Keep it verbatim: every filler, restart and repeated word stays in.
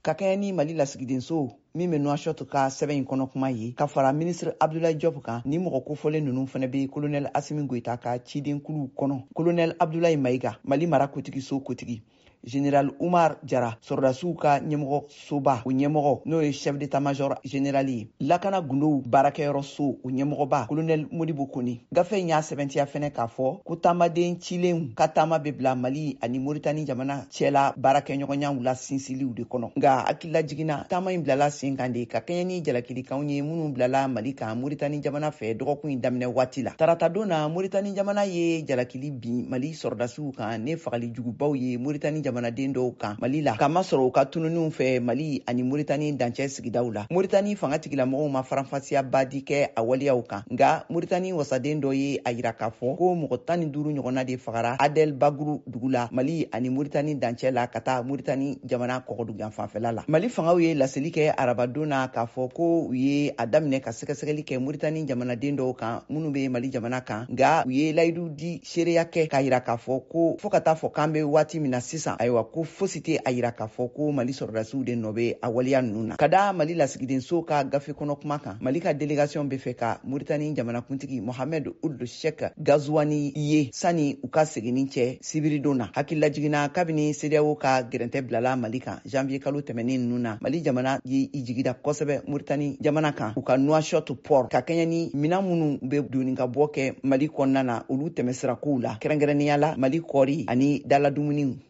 ka kɛɲɛ ni Mali lasigidenso min bɛ Nouakchott ka sɛbɛn in kɔnɔ kuma ye ka fara ministre Abdoulaye Diop kan ni mɔgɔ kofɔlen ninnu fana bɛ colonel Assimi Goïta ka cidenkulu kɔnɔ. Colonel Abdoulaye Maïga, Mali mara kotigiso kotigi, Général Oumar Diarra, sɔrɔdasiw ka ɲɛmɔgɔ soba o ɲɛmɔgɔ n'o ye chef d'état-major général ye, lakana gundow baarakɛyɔrɔ so o ɲɛmɔgɔba colonel Modibo Kone. Gafe in y'a sɛbɛntiya fɛnɛ k'a fɔ ko taamaden cilenw ka taama bɛ bila Mali ani Mauritanie jamana cɛla baarakɛɲɔgɔnyaw la sinsiliw de kɔnɔ. Nka hakilila jiginna taama in bilala sen kan de ka kɛɲɛ ni jalakilikanw ye minnu bilala Mali kan Mauritanie jamana fɛ dɔgɔkun in daminɛ waati la. Tarata don na Mauritanie jamana ye jalakili bin Mali sɔrɔdasiw kan ne fagali jugubaw ye Mauritanie jamanaden dɔw kan Mali la, k'a masɔrɔ u ka tununiw fɛ Mali ani Mauritanie dancɛ sigidaw la. Mauritanie fanga tigilamɔgɔw ma faranfasiyaba di kɛ a waleyaw kan, nka Mauritanie wasaden dɔ ye a yira k'a fɔ ko mɔgɔ tan ni duuru ɲɔgɔnna de fagara Adel Baguru dugu la Mali ani Mauritanie dancɛ la ka taa Mauritanie jamana kɔgɔdugan fanfɛla la. Mali fangaw ye laseli kɛ arabadon na k'a fɔ ko u ye a daminɛ ka sɛgɛsɛgɛli kɛ Mauritanie jamanaden dɔw kan minnu bɛ Mali jamana kan, nka u ye layidu di seereya kɛ k'a yira k'a fɔ ko fo ka taa fɔ k'an bɛ waati min na sisan, ayiwa ko fosi tɛ a yira k'a fɔ ko Mali sɔrɔdasiw de nɔ bɛ a waleya ninnu na. Ka da Mali lasigidenso ka gafe kɔnɔ kuma kan, Mali ka délégation bɛ fɛ ka Mauritanie jamanakuntigi Mohamed Ould Cheikh Ghazouani ye sani u ka seginni cɛ sibiridon na. Hakilila jiginna kabini C D A O ka gɛrɛntɛ bilala Mali kan janvier kalo tɛmɛnen ninnu na, Mali jamana ye i jigida kosɛbɛ Mauritanie jamana kan u ka Nouakchott port ka kɛɲɛ ni minan minnu bɛ doni ka bɔ kɛ Mali kɔnɔna na olu tɛmɛsirakow la, kɛrɛnkɛrɛnnenya la Mali kɔɔri ani daladumuniw.